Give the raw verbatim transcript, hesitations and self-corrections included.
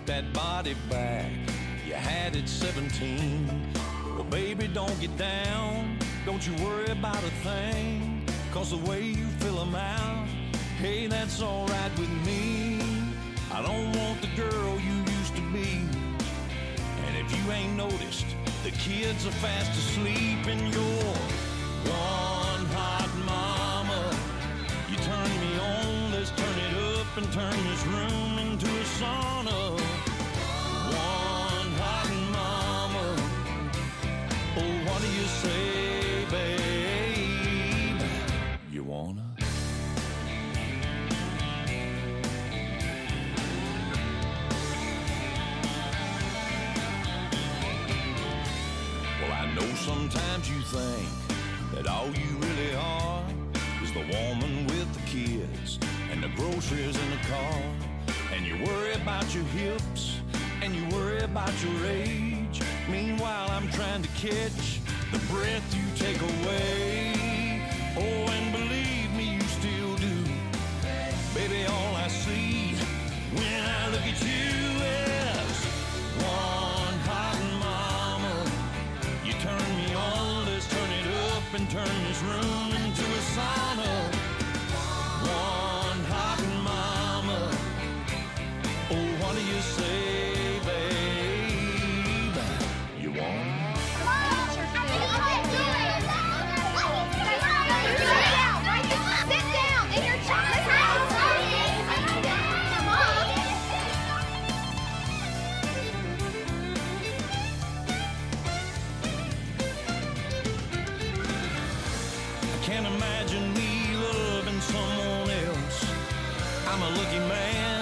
want that body back you had at seventeen. Well, baby, don't get down. Don't you worry about a thing, 'cause the way you fill them out, hey, that's all right with me. I don't want the girl you used to be. And if you ain't noticed, the kids are fast asleep in your one hot mama. You turn me on, let's turn it up and turn this room into a sauna. One hot mama. Oh, what do you say, babe? You wanna? Well, I know sometimes you think that all you really are is the woman with the kids and the groceries in the car. And you worry about your hips and you worry about your age. Meanwhile, I'm trying to catch the breath you take away. Oh, and believe me, you still do. Baby, all I see when I look at you is one hot mama. You turn me on, let's turn it up and turn this room into a sauna. One hot mama. Oh, what do you say, babe? You want? Sit down in your chocolate house. Come on. I can't imagine me loving someone else. I'm a lucky man.